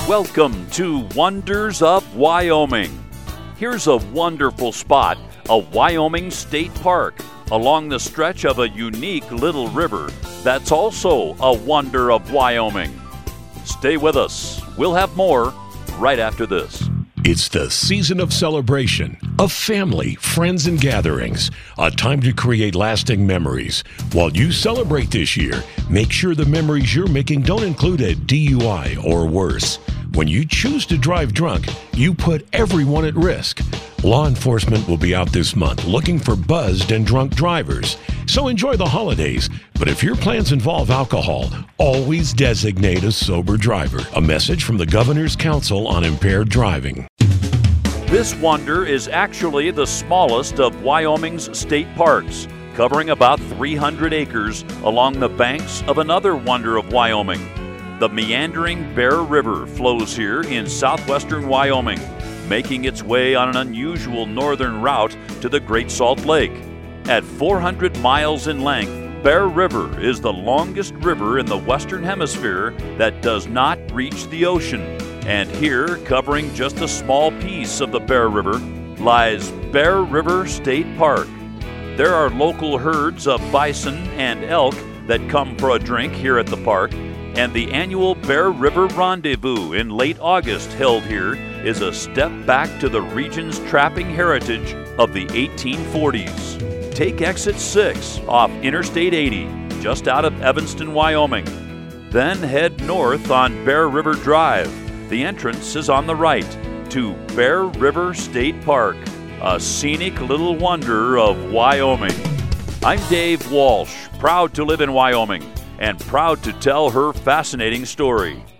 Welcome to Wonders of Wyoming. Here's a wonderful spot, a Wyoming State Park, along the stretch of a unique little river that's also a wonder of Wyoming. Stay with us. We'll have more right after this. It's the season of celebration, of family, friends, and gatherings. A time to create lasting memories. While you celebrate this year, make sure the memories you're making don't include a DUI or worse. When you choose to drive drunk, you put everyone at risk. Law enforcement will be out this month looking for buzzed and drunk drivers. So enjoy the holidays, but if your plans involve alcohol, always designate a sober driver. A message from the Governor's Council on Impaired Driving. This wonder is actually the smallest of Wyoming's state parks, covering about 300 acres along the banks of another wonder of Wyoming. The meandering Bear River flows here in southwestern Wyoming, making its way on an unusual northern route to the Great Salt Lake. At 400 miles in length, Bear River is the longest river in the Western Hemisphere that does not reach the ocean. And here, covering just a small piece of the Bear River, lies Bear River State Park. There are local herds of bison and elk that come for a drink here at the park, and the annual Bear River Rendezvous in late August held here is a step back to the region's trapping heritage of the 1840s. Take exit 6 off Interstate 80, just out of Evanston, Wyoming. Then head north on Bear River Drive. The entrance is on the right to Bear River State Park, a scenic little wonder of Wyoming. I'm Dave Walsh, proud to live in Wyoming and proud to tell her fascinating story.